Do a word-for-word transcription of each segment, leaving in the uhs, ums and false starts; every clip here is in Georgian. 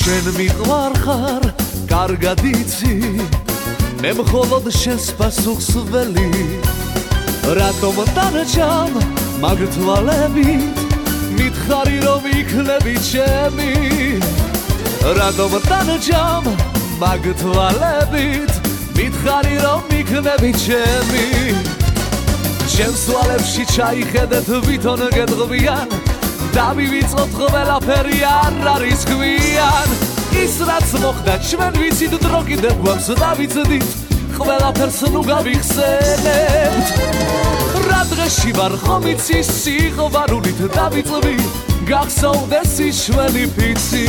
შენ მიყვარ ხარ კარგად იცი მე მხოლოდ შენს პასუხს ველი რატომ დარჩამ მაგ თვალებით მითხარი რომ იქნები ჩემი რატომ დარჩამ მაგ თვალებით მითხარი რომ იქნები ჩემი ჩემს თვალებში ჩაიხედეთ ვითონ გეტყვიან და მივიწყოთ ყველაფერი არ არის გვიან ის რაც მოხდა ჩვენ ვიცით დრო კიდევ გვაქვს დავიცდით ყველაფერს ნუ გავიხსენებთ რა დღეში ვარ ხომ იცი სიყვარულით დავიწყდი გახსოვდეს ის ჩვენი ფიცი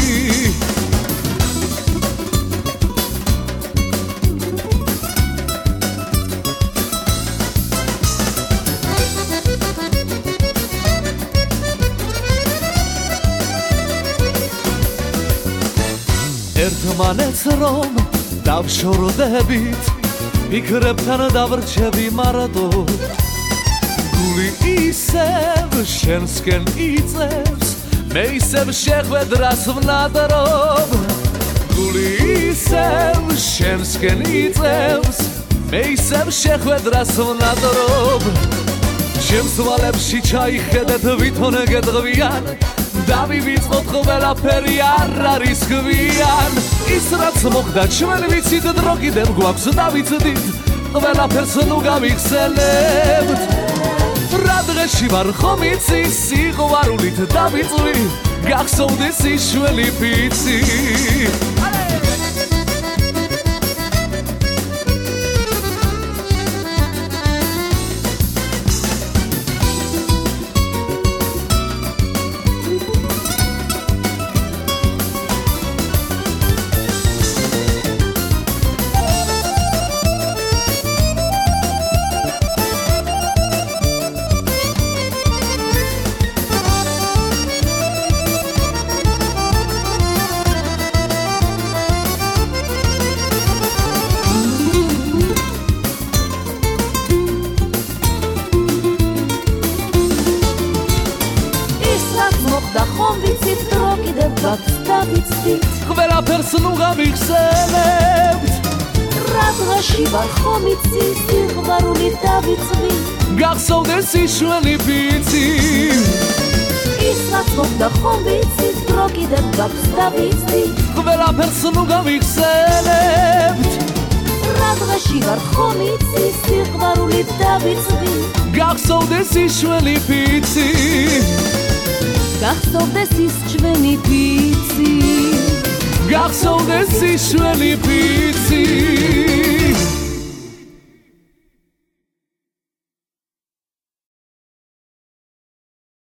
ერთმანეთს რომ დავშორდებით ფიქრებთან დავრჩები მარტო გული ისევ შენსკენ იწევს მე ისევ შეხვედრას ვნადრობ გული ისევ შენსკენ იწევს მე ისევ შეხვედრას ვნადრობ ჩემს თვალებში ჩაიხედეთ ვითონ გეტყვიან და მივიწყოთ ყველაფერი არ არის გვიან ის რაც მოხდა ჩვენ ვიცით დრო კიდევ გვაქვს დავიცდით ყველაფერს ნუ გავიხსენებთ რა დღეში ვარ ხომ იცი სიყვარულით დავიწყდი გახსოვდეს ის ჩვენი ფიცი და ხომ ვიცით დრო კიდევ გვაქვს დავიცდით ყველაფერს ნუ გავიხსენებთ რა დღეში ვარ ხომ იცი სიყვარულით დავიწყდი გახსოვდეს ის ჩვენი ფიცი ის რაც მოხდა ხომ ვიცით დრო კიდევ გვაქვს დავიცდით ყველაფერს ნუ გავიხსენებთ რა დღეში ვარ ხომ იცი სიყვარულით დავიწყდი გახსოვდეს ის ჩვენი ფიცი გახსოვდეს ის ჩვენი ფიცი გახსოვდეს ის ჩვენი ფიცი